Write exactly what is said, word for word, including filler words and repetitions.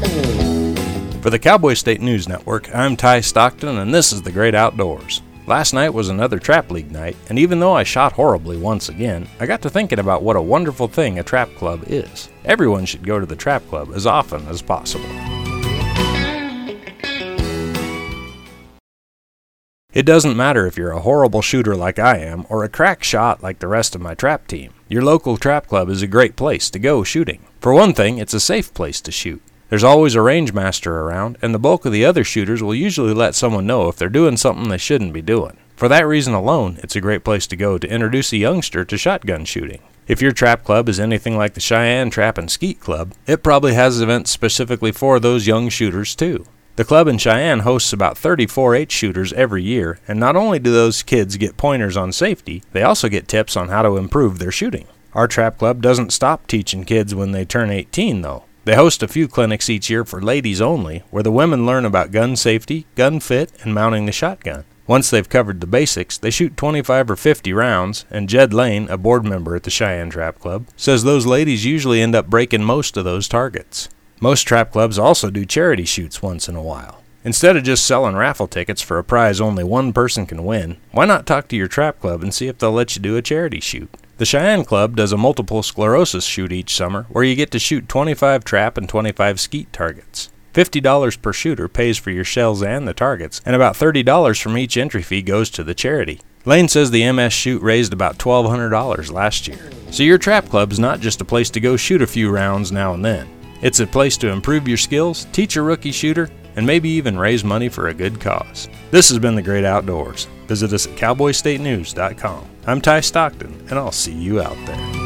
For the Cowboy State News Network, I'm Ty Stockton, and this is The Great Outdoors. Last night was another Trap League night, and even though I shot horribly once again, I got to thinking about what a wonderful thing a trap club is. Everyone should go to the trap club as often as possible. It doesn't matter if you're a horrible shooter like I am, or a crack shot like the rest of my trap team. Your local trap club is a great place to go shooting. For one thing, it's a safe place to shoot. There's always a range master around, and the bulk of the other shooters will usually let someone know if they're doing something they shouldn't be doing. For that reason alone, it's a great place to go to introduce a youngster to shotgun shooting. If your trap club is anything like the Cheyenne Trap and Skeet Club, it probably has events specifically for those young shooters too. The club in Cheyenne hosts about thirty four H shooters every year, and not only do those kids get pointers on safety, they also get tips on how to improve their shooting. Our trap club doesn't stop teaching kids when they turn eighteen though. They host a few clinics each year for ladies only, where the women learn about gun safety, gun fit, and mounting the shotgun. Once they've covered the basics, they shoot twenty-five or fifty rounds, and Jed Lane, a board member at the Cheyenne Trap Club, says those ladies usually end up breaking most of those targets. Most trap clubs also do charity shoots once in a while. Instead of just selling raffle tickets for a prize only one person can win, why not talk to your trap club and see if they'll let you do a charity shoot? The Cheyenne Club does a multiple sclerosis shoot each summer where you get to shoot twenty-five trap and twenty-five skeet targets. fifty dollars per shooter pays for your shells and the targets, and about thirty dollars from each entry fee goes to the charity. Lane says the M S shoot raised about twelve hundred dollars last year. So your trap club's not just a place to go shoot a few rounds now and then. It's a place to improve your skills, teach a rookie shooter, and maybe even raise money for a good cause. This has been The Great Outdoors. Visit us at cowboy state news dot com. I'm Ty Stockton, and I'll see you out there.